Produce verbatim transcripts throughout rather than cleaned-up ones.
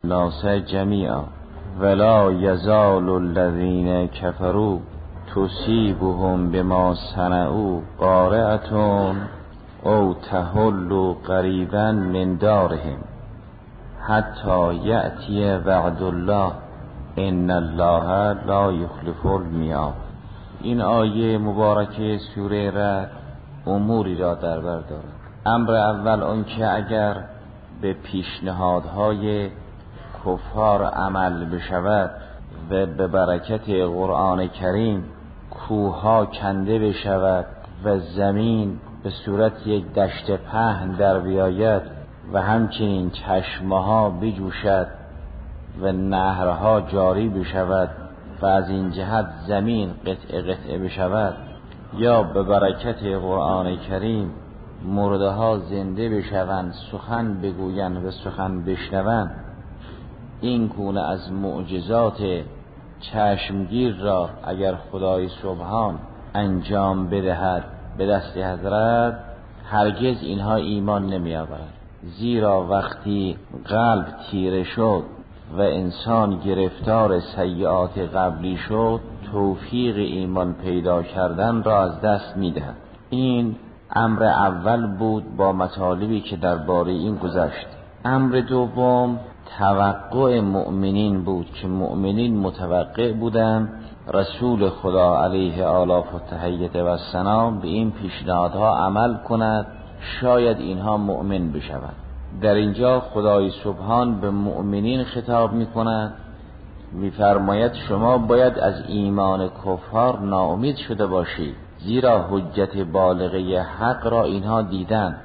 الناس جمیعا ولا یزال الذین کفروا تصیبهم بما صنعوا قارعة او تحل قریبا من دارهم حتی یأتی وعد الله ان الله لا یخلف المیعاد. این آیه مبارکه سوره رعد اموری را در بر دارد. امر اول آن که اگر به پیشنهادهای کفار عمل بشود و به برکت قرآن کریم کوهها کنده بشود و زمین به صورت یک دشت پهن در بیاید و همچنین چشمها بجوشد و نهرها جاری بشود و از این جهت زمین قطعه قطعه بشود، یا به برکت قرآن کریم مرده ها زنده بشوند، سخن بگویند و سخن بشنوند، این گونه از معجزات چشمگیر را اگر خدای سبحان انجام بدهد به دست حضرت، هرگز اینها ایمان نمی آورد. زیرا وقتی قلب تیره شد و انسان گرفتار سیئات قبلی شد، توفیق ایمان پیدا کردن را از دست می دهد. این امر اول بود با مطالبی که درباره این گذشت. امر دوم توقع مؤمنین بود که مؤمنین متوقع بودند رسول خدا علیه آلاف و تحیت و السلام به این پیشنهادها عمل کند، شاید اینها مؤمن بشوند. در اینجا خدای سبحان به مؤمنین خطاب می کند، می فرماید شما باید از ایمان کفار ناامید شده باشید، زیرا حجت بالغه حق را اینها دیدن،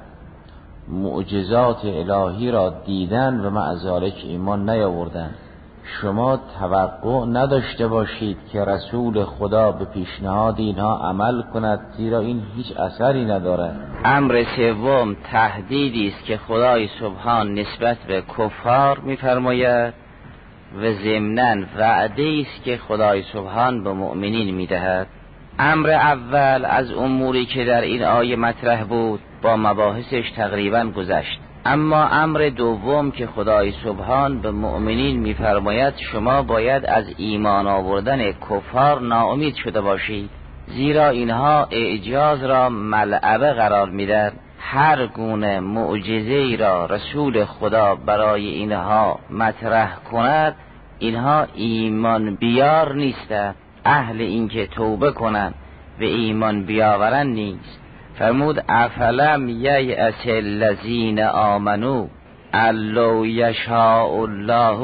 معجزات الهی را دیدن و مع ذالک ایمان نیاوردن. شما توقع نداشته باشید که رسول خدا به پیشنهاد اینها عمل کند، زیرا این هیچ اثری ندارد. امر سوم تهدیدی است که خدای سبحان نسبت به کفار می‌فرماید و ضمناً وعده است که خدای سبحان به مؤمنین می‌دهد. امر اول از اموری که در این آیه مطرح بود با مباحثش تقریباً گذشت. اما امر دوم که خدای سبحان به مؤمنین می‌فرماید شما باید از ایمان آوردن کفار ناامید شده باشید، زیرا اینها اعجاز را ملعبه قرار میدن. هر گونه معجزه‌ای را رسول خدا برای اینها مطرح کند، اینها ایمان بیار نیستند، اهل اینکه توبه کنند و ایمان بیاورن نیست. فرمود افلم ییأس الذین آمنوا لو یشاء الله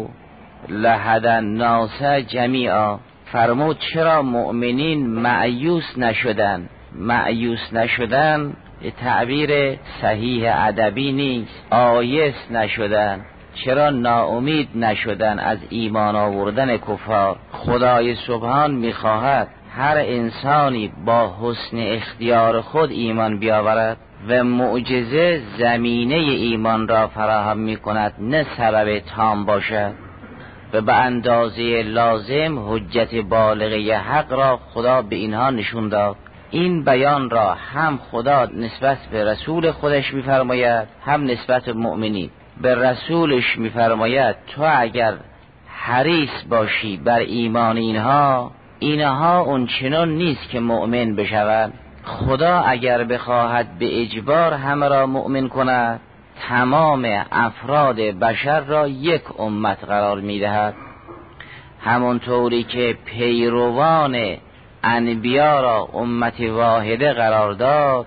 لهدی الناس جمیعا. فرمود چرا مؤمنین مایوس نشدن؟ مایوس نشدن تعبیر صحیح ادبی نیست. آیس نشدن، چرا ناامید نشدن از ایمان آوردن کفار؟ خدای سبحان میخواهد هر انسانی با حسن اختیار خود ایمان بیاورد و معجزه زمینه ایمان را فراهم می کند، نه سبب تام باشد. و به اندازه لازم حجت بالغه حق را خدا به اینها نشون داد. این بیان را هم خدا نسبت به رسول خودش می فرماید، هم نسبت به مؤمنین. به رسولش می فرماید تو اگر حریص باشی بر ایمان اینها، اینها اونچنان نیست که مؤمن بشوند. خدا اگر بخواهد به اجبار همه را مؤمن کند، تمام افراد بشر را یک امت قرار میدهد. همونطوری که پیروان انبیا را امت واحده قرار داد،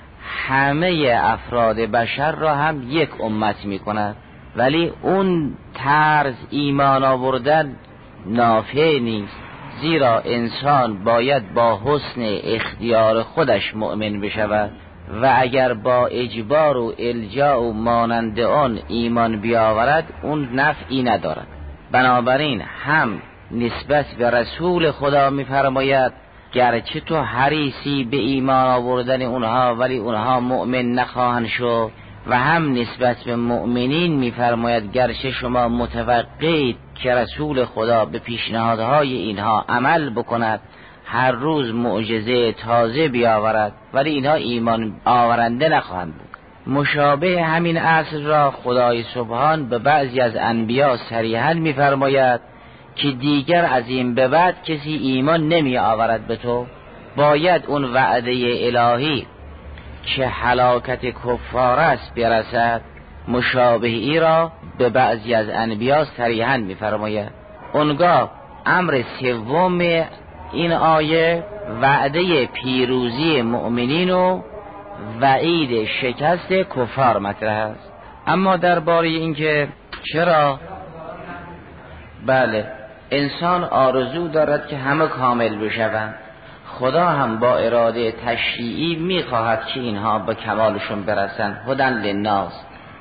همه افراد بشر را هم یک امت میکند. ولی اون طرز ایمان آوردن نافع نیست، زیرا انسان باید با حسن اختیار خودش مؤمن بشود و اگر با اجبار و الجا و مانند آن ایمان بیاورد اون نفعی ندارد. بنابراین هم نسبت به رسول خدا می‌فرماید گرچه تو حریصی به ایمان آوردن اونها ولی اونها مؤمن نخواهند شد، و هم نسبت به مؤمنین می‌فرماید گرچه شما متوقعید که رسول خدا به پیشنهادهای اینها عمل بکند، هر روز معجزه تازه بیاورد، ولی اینها ایمان آورنده نخواهند بود. مشابه همین اصل را خدای سبحان به بعضی از انبیا صریحا می‌فرماید که دیگر از این به بعد کسی ایمان نمی آورد به تو، باید اون وعده الهی که هلاکت کفار است برسد. مشابهی را به بعضی از انبیا صریحا می‌فرماید. اونگاه امر سوم این آیه وعده پیروزی مؤمنین و وعید شکست کفار مطرح است. اما درباره اینکه چرا بله انسان آرزو دارد که همه کامل بشوند، خدا هم با اراده تشریعی میخواهد که اینها به کمالشون برسند. هدن للناس،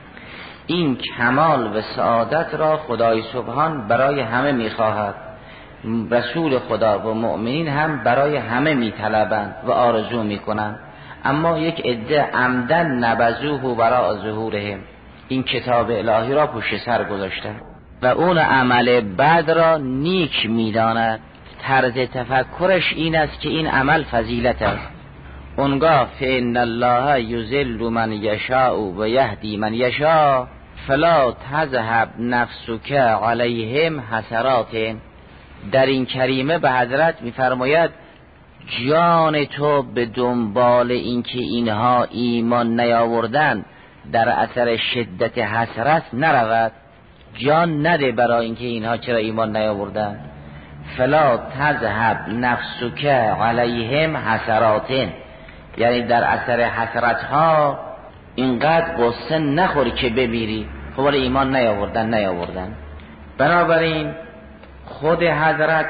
این کمال و سعادت را خدای سبحان برای همه میخواهد، رسول خدا و مؤمنین هم برای همه میطلبند و آرزو میکنند. اما یک عده عمدن نبذوه وراء ظهورهم، این کتاب الهی را پشت سر گذاشتند و اون عمل بد را نیک میداند. طرز تفکرش این است که این عمل فضیلت است. اونگاه فإن الله یضل من یشاء و یهدی من یشاء فلا تذهب نفسک علیهم حسرات. در این کریمه به حضرت میفرماید جان تو به دنبال اینکه اینها ایمان نیاوردن در اثر شدت حسرت نرود، جان نده برای اینکه اینها چرا ایمان نیاوردن. فلا تذهب نفسک علیهم حسرات، یعنی در اثر حسرت ها اینقدر قصه نخوری که بمیری خب ایمان نیاوردن نیاوردن. بنابراین خود حضرت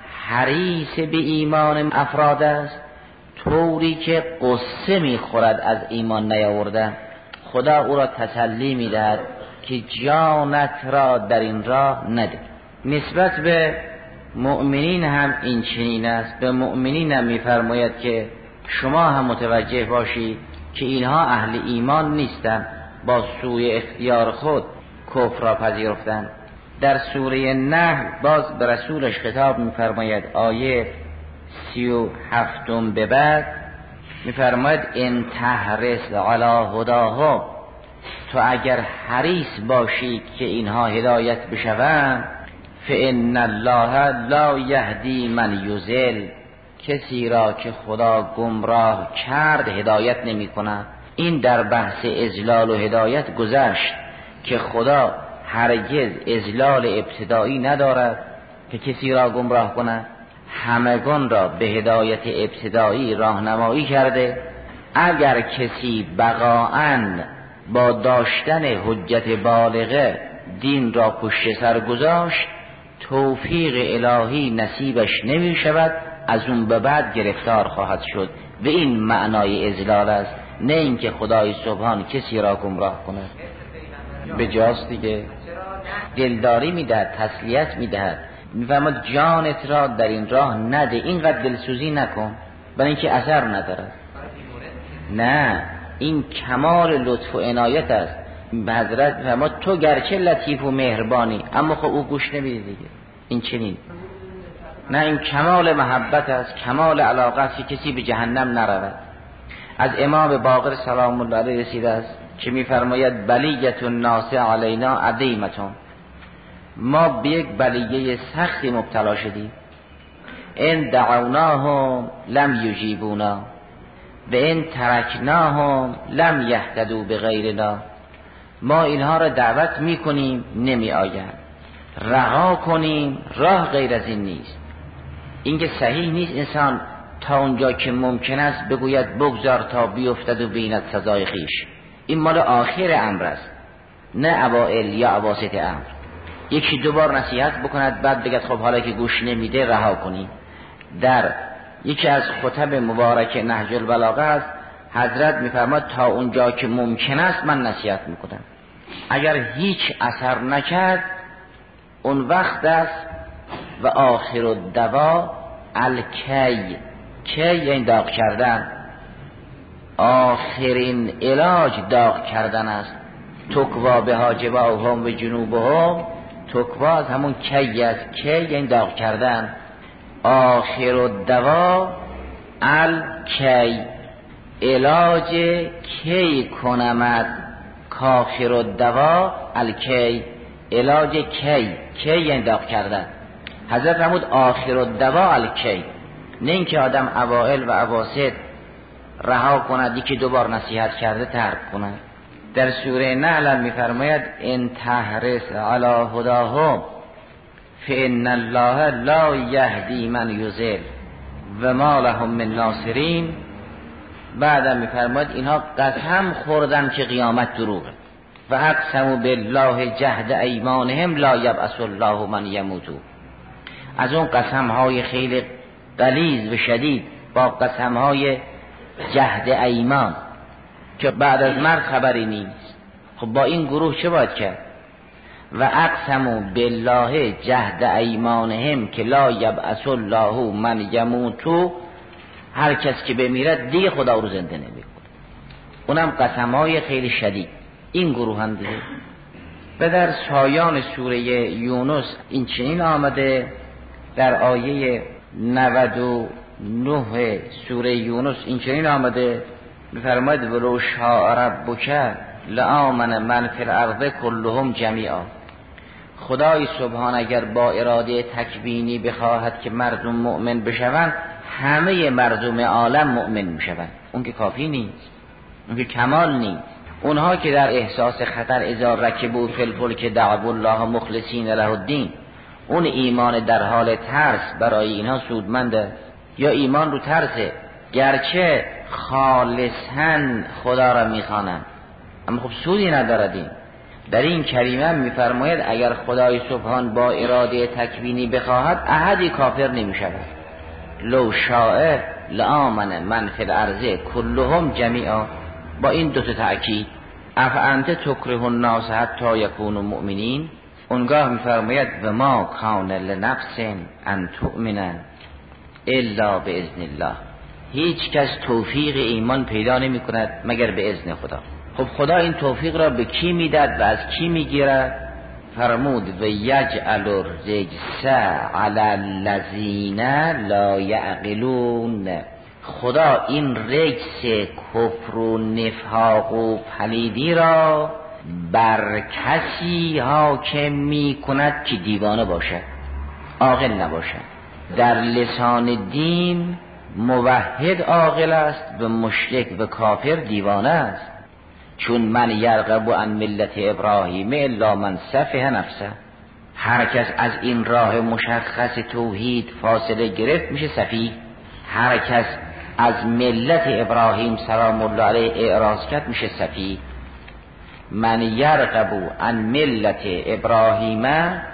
حریص به ایمان افراد است، طوری که قصه میخورد از ایمان نیاوردن. خدا او را تسلی میدهد که جانت را در این راه نده. نسبت به مؤمنین هم این چنین است. به مؤمنین هم میفرماید که شما هم متوجه باشید که اینها اهل ایمان نیستند، با سوی اختیار خود کفر را پذیرفتند. در سوره نحل باز به رسولش خطاب میفرماید، آیه سی و هفتم به بعد میفرماید ان تحرص علی هداهم، تو اگر حریص باشی که اینها هدایت بشوند، فإن الله لا یهدی من یضل، کسی را که خدا گمراه کرد هدایت نمی کند. این در بحث اضلال و هدایت گذشت که خدا هرگز اضلال ابتدایی ندارد که کسی را گمراه کند، همگان را به هدایت ابتدایی راهنمایی کرده. اگر کسی بقاعاً با داشتن حجت بالغه دین را پشت سر گذاشت، توفیق الهی نصیبش نمی شود، از اون به بعد گرفتار خواهد شد. و این معنای اضلال است، نه اینکه خدای سبحان کسی را گمراه کند. به جاست دیگه دلداری میدهد، تسلیت میدهد، میفهمد جانت را در این راه نده، اینقدر دلسوزی نکن برای اینکه اثر ندارد. نه، این کمال لطف و عنایت است. به حضرت میفرماد تو گرچه لطیف و مهربانی اما خب او گوش نمیده دیگه. این چنین نه، این کمال محبت است، کمال علاقه است که کسی به جهنم نرود. از امام باقر سلام الله علیه رسیده است که میفرماید بلیت الناس علینا عظیمتون، ما به یک بلیه سختی مبتلا شدیم. ان دعوناهم لم یجیبونا و ان ترکناهم لم یهتدوا بغیرنا، ما اینها را دعوت میکنیم نمی آیند، رها کنیم راه غیر از این نیست. این که صحیح نیست انسان تا اونجا که ممکن است بگوید بگذار تا بیفتد و بیند سزای خیش. این مال آخر امر است، نه اوائل یا اواسط امر. یکی دو بار نصیحت بکند بعد بگد خب حالا که گوش نمیده رها کنیم. در یکی از خطب مبارک نهج البلاغه است حضرت میفرماد تا اونجا که ممکن است من نصیحت میکنم، اگر هیچ اثر نکرد اون وقت است و آخر الدوا الکی، کی یعنی داغ کردن، آخرین علاج داغ کردن است. تکوا به حاجباهم و جنوبهم، تکوا از همون کی است، کی یعنی داغ کردن. آخر الدوا الکی، علاج کی کنمد کاخر الدوا الکی، علاج کی، کی یعنی داغ کردن. حضرت فرمود آخر الدوا الکی، نه اینکه آدم اوائل و اواسط رها کند یکی دوبار نصیحت کرده ترک کند. در سوره نحل میفرماید ان تحرص علی هداهم فان الله لا یهدی من یضل و ما لهم من ناصرین. بعدم میفرماید اینها قسم خوردن که قیامت دروغه و اقسموا بالله جهد ایمانهم لا یبعث الله من یموتو. از اون قسم های خیلی غلیظ و شدید با قسم های جهد ایمان که بعد از مرگ خبری نیست. خب با این گروه چه باید کرد؟ و اقسموا بالله جهد ایمانهم که لا یبعث الله من یموتو، هر کس که بمیرد دیگه خدا رو زنده نمیکنه. اونم قسمهای خیلی شدید. این گروه هم دیگه. و در سایان سوره یونس این چنین آمده در آیه نود و نه سوره یونس این چنین آمده میفرماید ولو شاء ربک لآمن من فی الارض کلهم جمیعا. خدای سبحان اگر با اراده تکوینی بخواهد که مردم مؤمن بشوند، همه مردم عالم مؤمن میشوند. اون که کافی نیست، اون که کمال نیست. اونها که در احساس خطر اذا رکبوا فی الفلک دعوا الله مخلصین له الدین، اون ایمان در حال ترس برای اینها سودمنده. یا ایمان رو ترسه، گرچه خالصاً خدا را میخوانند اما خب سودی ندارد. این در این کریمه میفرماید اگر خدای سبحان با اراده تکوینی بخواهد احدی کافر نمیشود. لو شاء لآمن من فی الارض کلهم جمیعا. با این دو تا تأکید افانت تکره الناس حتی یکونوا مؤمنین. اونگاه میفرماید و ما کان لنفس ان تؤمن الا باذن الله. هیچ کس توفیق ایمان پیدا نمی کند مگر به اذن خدا. خب خدا این توفیق را به کی میداد و از کی میگیرد؟ فرمود و یجعل الرجس علی الذین لا یعقلون. خدا این رجس کفر و نفاق و پلیدی را بر کسی حاکم می کند که دیوانه باشد، عاقل نباشد. در لسان دین موحد عاقل است و مشرک و کافر دیوانه است. چون من یرغب عن ملت ابراهیم الا من سفه نفسه. هر کس از این راه مشخص توحید فاصله گرفت میشه سفیه. هر کس از ملت ابراهیم سلام الله علیه اعراض کرد میشه سفیه. من یرغب عن ملت ابراهیم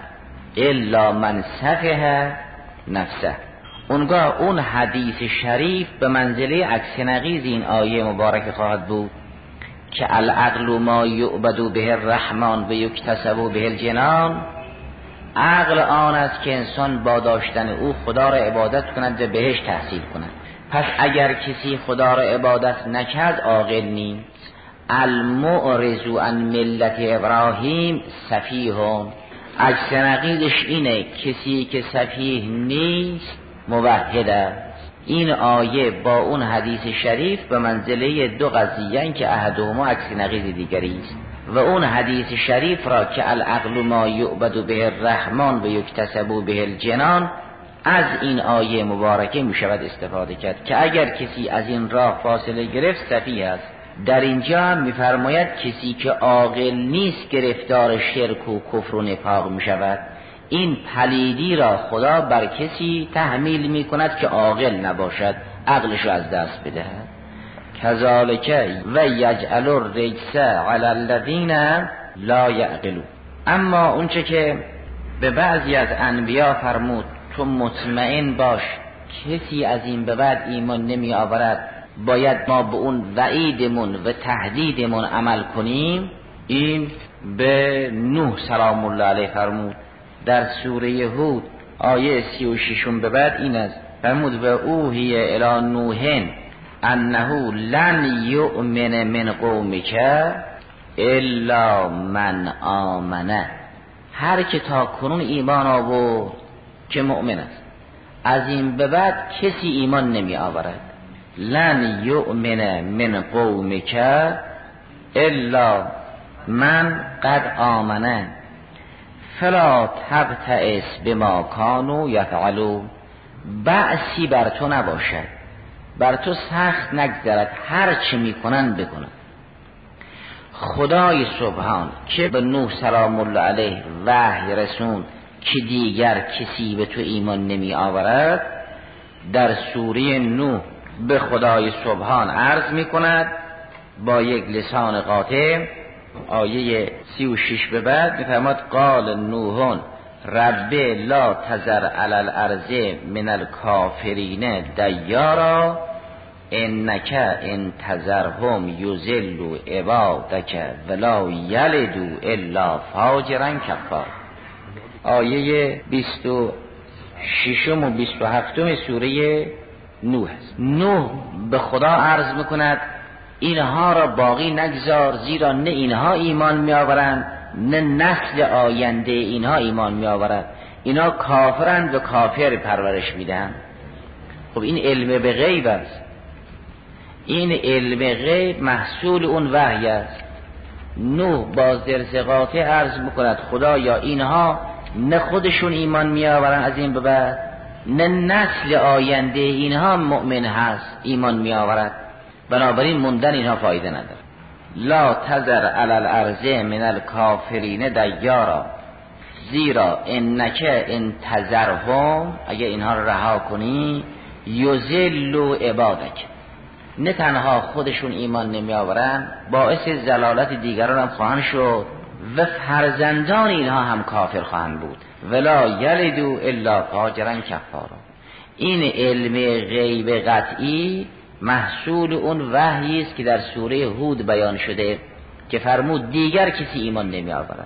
الا من سفه نفسه. اونگاه اون حدیث شریف به منزله عکس نقیض این آیه مبارک خواهد بود که العقل ما یعبد به الرحمن و یکتسب به الجنان. عقل آن است که انسان با داشتن او خدا را عبادت کند و بهش تحصیل کند. پس اگر کسی خدا را عبادت نکرد عاقل نیست. المعرض عن ملت ابراهیم سفیهون. عکس نقیضش اینه کسی که سفیه نیست موحد است. این آیه با اون حدیث شریف به منزله دو قضیه این که احدهما عکس نقیض دیگری است. و اون حدیث شریف را که العقل ما یعبد به الرحمن و یکتسب به الجنان، از این آیه مبارکه می شود استفاده کرد که اگر کسی از این راه فاصله گرفت سفیه است. در اینجا هم می فرماید کسی که عاقل نیست گرفتار شرک و کفر و نفاق می شود. این پلیدی را خدا بر کسی تحمیل می کند که عاقل نباشد، عقلش را از دست بدهد. کذالک و یجعل الرجس علی الذین لا یعقلون. اما اونچه که به بعضی از انبیا فرمود تو مطمئن باش کسی از این به بعد ایمان نمی آورد، باید ما به اون وعیدمون و تهدیدمون عمل کنیم، این به نوح سلام الله علیه فرمود در سوره هود آیه سی و ششم به بعد این است. فرمود و اوحی الی نوح انه لن یؤمن من قومک الا من آمنه. هر که تا کنون ایمان آورد که مؤمن است، از این به بعد کسی ایمان نمی آورد لن یؤمن من قومک الا من قد آمنه فلا تبتئس بما کانوا یفعلون. بأسی بر تو نباشد، بر تو سخت نگذرد، هر چی میکنن بکنن. خدای سبحان که به نوح سلام الله علیه وحی رسون که دیگر کسی به تو ایمان نمی آورد، در سوره نوح به خدای سبحان عرض می کند با یک لسان قاطع. آیه سی و شش به بعد می فرماد قال نوح رب لا تذر علی الارض من الکافرین دیارا انک ان تذرهم یضلوا عبادک ولا یلدوا الا فاجرا کفارا. آیه بیست و شش و بیست و هفت سوره نوح است. نوح به خدا عرض میکند اینها را باقی نگذار، زیرا نه اینها ایمان میآورند نه نسل آینده اینها ایمان میآورد. اینا کافرند و کافر پرورش میدن. خب این علم به غیب است، این علم غیب محصول اون وحی است. نوح با زرزقات عرض میکند خدایا اینها نه خودشون ایمان میآورن از این به بعد، نه نسل آینده اینها مؤمن هست ایمان میآورد، بنابراین موندن اینها فایده نداره. لا تذر علی الارض من الکافرین دیارا زیرا انک ان تذرهم، اگه اینها رو رها کنی یضلوا عبادک، نه تنها خودشون ایمان نمی آورن، باعث ضلالت دیگران هم خواهند شد و فرزندان اینها هم کافر خواهند بود. ولا یلدوا الا فاجرا کفارا. این علم غیب قطعی محصول اون وحی است که در سوره هود بیان شده که فرمود دیگر کسی ایمان نمی آورد.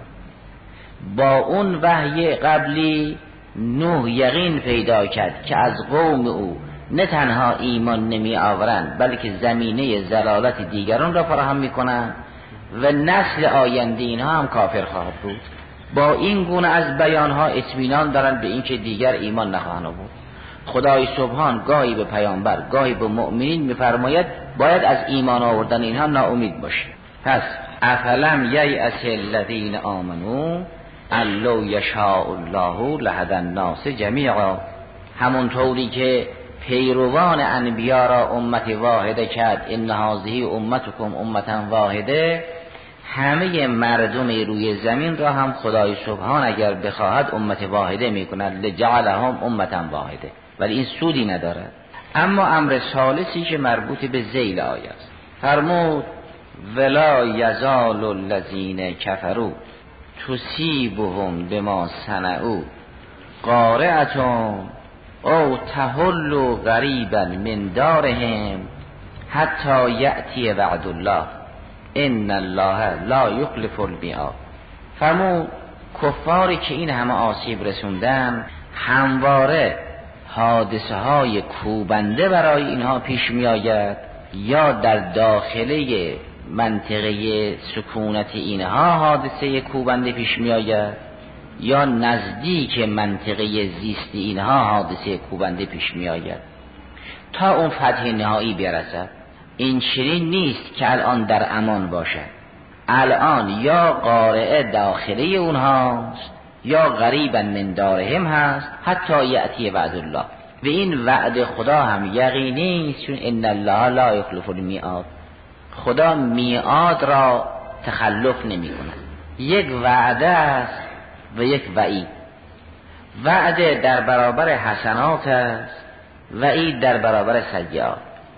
با اون وحی قبلی نوح یقین پیدا کرد که از قوم او نه تنها ایمان نمی آورند بلکه زمینه ضلالت دیگران را فراهم می کنند و نسل آینده اینها هم کافر خواهد بود. با این گونه از بیانها اطمینان دارند به اینکه دیگر ایمان نخواهند بود. خدای سبحان گاهی به پیامبر گاهی به مؤمنین می‌فرماید باید از ایمان آوردن اینها ناامید باشید. پس افلم ییأس الذین آمنوا ان لو یشاء الله لهدی الناس جمیعا. همونطوری که پیروان انبیا را امت واحده کرد، ان هذه امتکم امتا واحده، همه مردم روی زمین را هم خدای سبحان اگر بخواهد امت واحده میکند، لجعلهم امتا واحده، ولی این سودی ندارد. اما امر ثالثی که مربوط به ذیل آیه است، فرمود ولا یزال الذین کفروا تصیبهم بما صنعوا قارعة او تحل غریبا من دارهم حتی یأتی وعد الله ان الله لا یخلف المیعاد. فرمود کفاری که این همه آسیب رسوندن همواره حادثه های کوبنده برای اینها پیش می آید، یا در داخله منطقه سکونت اینها حادثه کوبنده پیش می آید، یا نزدیک منطقه زیست اینها حادثه کوبنده پیش می آید تا اون فتح نهایی برسد. این چنین نیست که الان در امان باشد، الان یا قارعه داخله اونهاست یا غریبا من دارهم هست حتی یأتی وعد الله. و این وعد خدا هم یقینی است، چون ان الله لا یخلف المیعاد، خدا میعاد را تخلف نمی کند. یک وعده است و یک وعید. وعده در برابر حسنات است، وعید در برابر سیئات.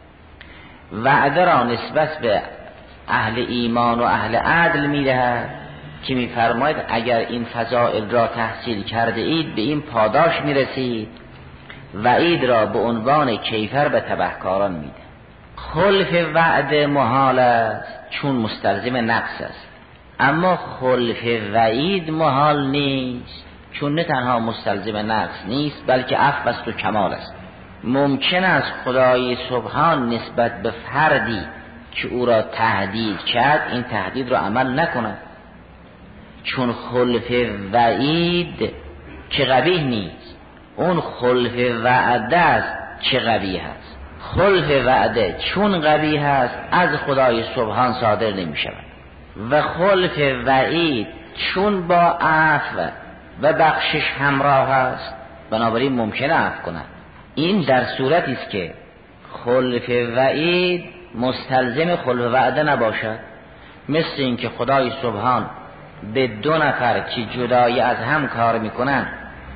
وعده را نسبت به اهل ایمان و اهل عدل می دهد که می فرماید اگر این فضائل را تحصیل کرده اید به این پاداش می رسید. وعید را به عنوان کیفر به تبهکاران می ده. خلف وعده محال است چون مستلزم نقص است، اما خلف وعید محال نیست چون نه تنها مستلزم نقص نیست بلکه عفو است و کمال است. ممکن است خدای سبحان نسبت به فردی که او را تهدید کرد این تهدید را عمل نکند، چون خلف وعید که قبیح نیست، اون خلف وعده است که قبیح است. خلف وعده چون قبیح است از خدای سبحان صادر نمی شود و خلف وعید چون با عفو و بخشش همراه است بنابراین ممکن عفو کند. این در صورتی است که خلف وعید مستلزم خلف وعده نباشد، مثل این که خدای سبحان به دو نفر که جدایی از هم کار میکنن،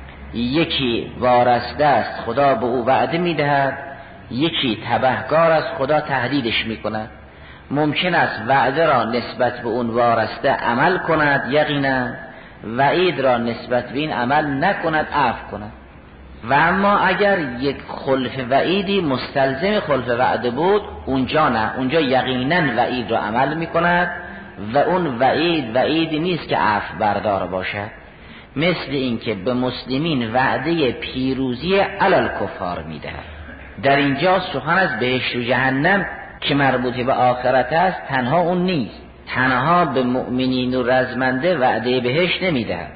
یکی وارسته است خدا به او وعده میدهد، یکی تبهکار است خدا تهدیدش میکند. ممکن است وعده را نسبت به اون وارسته عمل کند یقینا، وعید را نسبت به این عمل نکند عفو کند. و اما اگر یک خلف وعیدی مستلزم خلف وعده بود اونجا نه، اونجا یقینا وعید را عمل میکند و اون وعید وعیدی نیست که عفو بردار باشد، مثل اینکه به مسلمین وعده پیروزی علی الکفار میدهد. در اینجا سخن از بهشت و جهنم که مربوط به آخرت است تنها اون نیست، تنها به مؤمنین و رزمنده وعده بهشت نمیدهد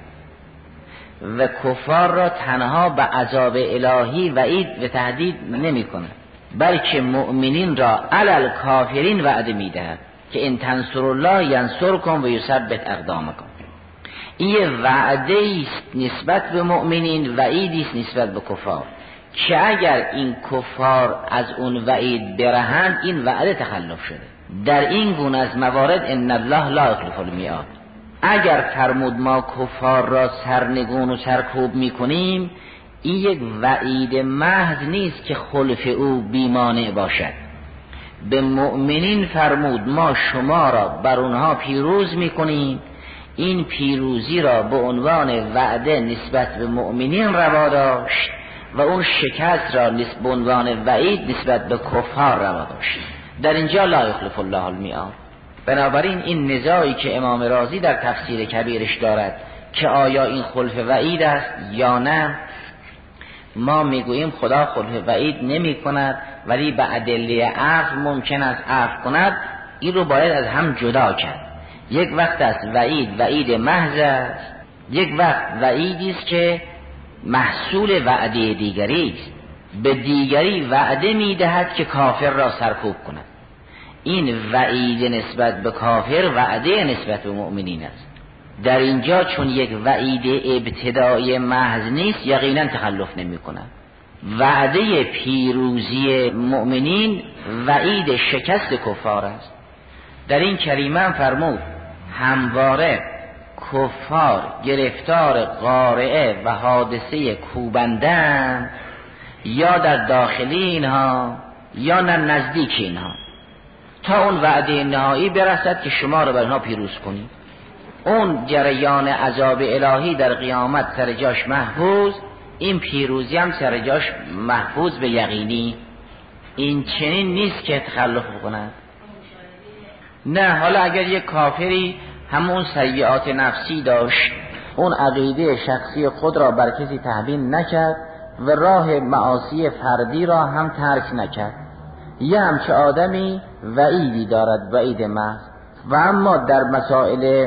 و کفار را تنها به عذاب الهی وعید و تهدید نمی کند، بلکه مؤمنین را علی الکافرین وعده میدهد که ان تنصروا الله ینصرکم و یثبت اقدامکم. این وعده است نسبت به مؤمنین، وعیدی است نسبت به کفار که اگر این کفار از اون وعید برهند این وعده تخلف شده. در این گونه از موارد ان الله لا یخلف المیعاد. اگر فرمود ما کفار را سرنگون و سرکوب میکنیم، این یک وعید محض نیست که خلف او بیمانع باشد. به مؤمنین فرمود ما شما را بر اونها پیروز میکنیم، این پیروزی را به عنوان وعده نسبت به مؤمنین روا داشت و اون شکست را نسبت به عنوان وعید نسبت به کفار روا داشت. در اینجا لا یخلف الله المیعاد. بنابراین این نزاعی که امام رازی در تفسیر کبیرش دارد که آیا این خلف وعید است یا نه، ما میگوییم خدا خلف وعید نمی کند، ولی به ادله عفو ممکن است عفو کند. این رو باید از هم جدا کرد. یک وقت است وعید وعید محض است، یک وقت وعیدی است که محصول وعده دیگری است، به دیگری وعده میدهد که کافر را سرکوب کند. این وعید نسبت به کافر وعده نسبت به مؤمنین است. در اینجا چون یک وعید ابتدایی محض نیست یقینا تخلف نمی کند. وعده پیروزی مؤمنین وعید شکست کفار است. در این کریمه فرمود همواره کفار گرفتار قارعه و حادثه کوبندن، یا در داخلی اینها یا نه نزدیک اینها، تا اون وعده نهایی برسد که شما رو بر اینها پیروز کنید. اون جریان عذاب الهی در قیامت سر جاش محفوظ، این پیروزی هم سر جاش محفوظ به یقینی. این چنین نیست که تخلف بکنند. نه، حالا اگر یک کافری همون سیئات نفسی داشت، اون عقیده شخصی خود را بر کسی تحمیل نکرد و راه معاصی فردی را هم ترک نکرد، یه همچه آدمی وعیدی دارد، وعید محض. و اما در مسائل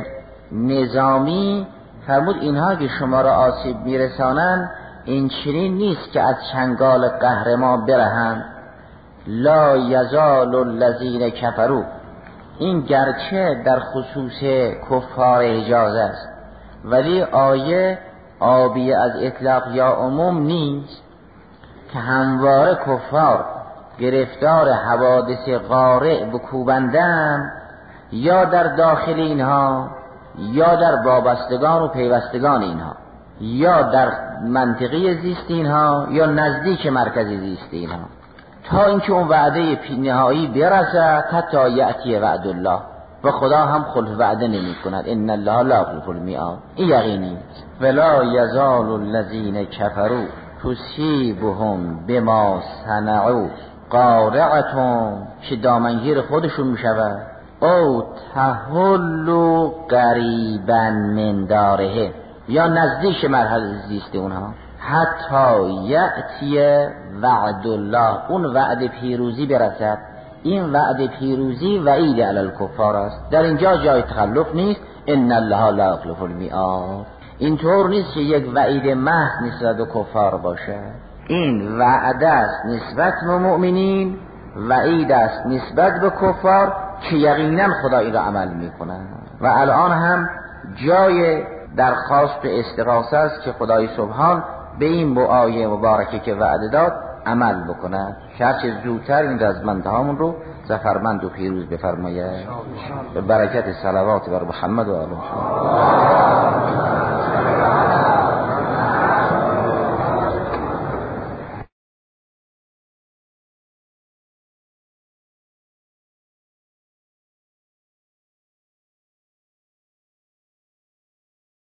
نظامی فرمود اینها که شما را آسیب میرسانند این چنین نیست که از چنگال قهر ما برهند. لا یزال الذین کفروا، این گرچه در خصوص کفار حجاز است ولی آیه آبی از اطلاق یا عموم نیست، که همواره کفار گرفتار حوادث قارع بکوبندن، یا در داخل اینها یا در وابستگان و پیوستگان اینها، یا در منطقه زیست اینها یا نزدیک مرکز زیست اینها، تا اینکه اون وعده نهایی برسد. حتی یأتی وعد الله، و خدا هم خلف وعده نمی کند. ان الله لا یخلف المیعاد. این یقینی. ولا یزال الذین کفروا تصیبهم بما صنعوا قارعة، که دامنگیر خودشون می شود. او تحل قریبا من داره، یا نزدیک مرحله زیست اونها. حتی یأتی وعد الله، اون وعد پیروزی برسد. این وعد پیروزی وعید علی الکفار است. در اینجا جای تخلف نیست. ان الله لا یخلف المیعاد. اینطور نیست که یک وعید محض نسبت به کفار باشه. این وعده است نسبت به مؤمنین، وعید است نسبت به کفار که یقینا خدا این را عمل میکنه. و الان هم جای درخواست به استغاثه است که خدای سبحان به این آیه مبارکه که وعده داد عمل بکنه. هرچه زودتر این رزمندهامون رو ظفرمند و پیروز بفرماید. به برکت صلوات بر محمد و آله.